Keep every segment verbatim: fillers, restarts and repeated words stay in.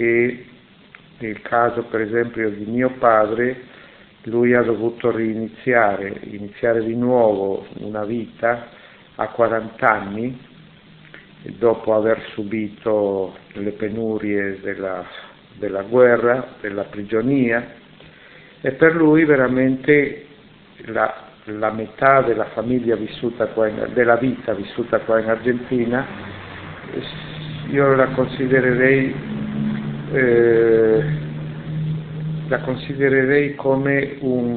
che nel caso per esempio di mio padre, lui ha dovuto riniziare, iniziare di nuovo una vita a quaranta anni, dopo aver subito le penurie della, della guerra, della prigionia, e per lui veramente la, la metà della famiglia vissuta qua in, della vita vissuta qua in Argentina, io la considererei eh, la considererei come un,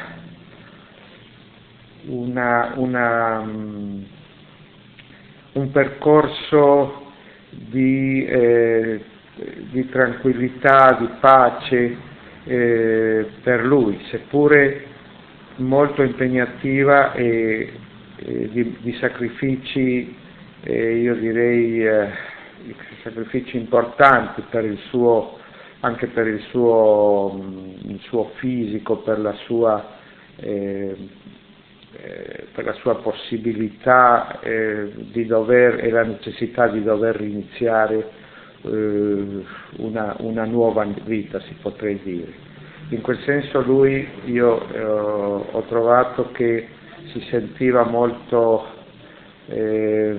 uh, una, una, um, un percorso di, eh, di tranquillità, di pace eh, per lui, seppure molto impegnativa e, e di, di sacrifici, eh, io direi eh, sacrifici importanti per il suo anche per il suo, il suo fisico, per la sua, eh, eh, per la sua possibilità eh, di dover e la necessità di dover iniziare eh, una, una nuova vita, si potrei dire. In quel senso lui, io eh, ho trovato che si sentiva molto eh,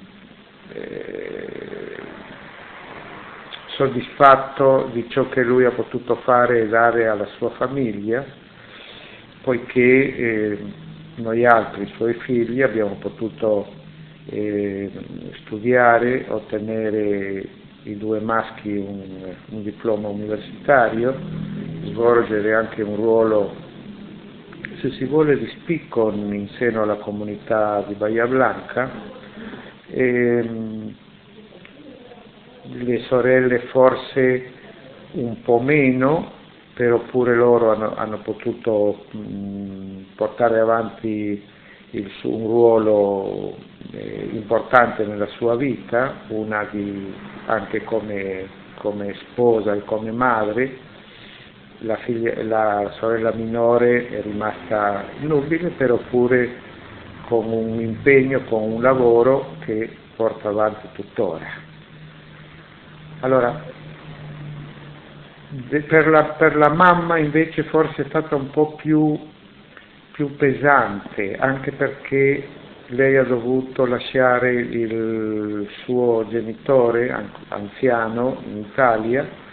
eh, soddisfatto di ciò che lui ha potuto fare e dare alla sua famiglia, poiché eh, noi altri suoi figli abbiamo potuto eh, studiare, ottenere i due maschi un, un diploma universitario, svolgere anche un ruolo, se si vuole, di spicco in seno alla comunità di Bahia Blanca. E, le sorelle forse un po' meno, però pure loro hanno, hanno potuto mh, portare avanti il su, un ruolo eh, importante nella sua vita, una di, anche come, come sposa e come madre. La, figlia, la sorella minore è rimasta nubile, però pure con un impegno, con un lavoro che porta avanti tuttora. Allora, per la, per la mamma invece forse è stata un po' più, più pesante, anche perché lei ha dovuto lasciare il suo genitore anziano in Italia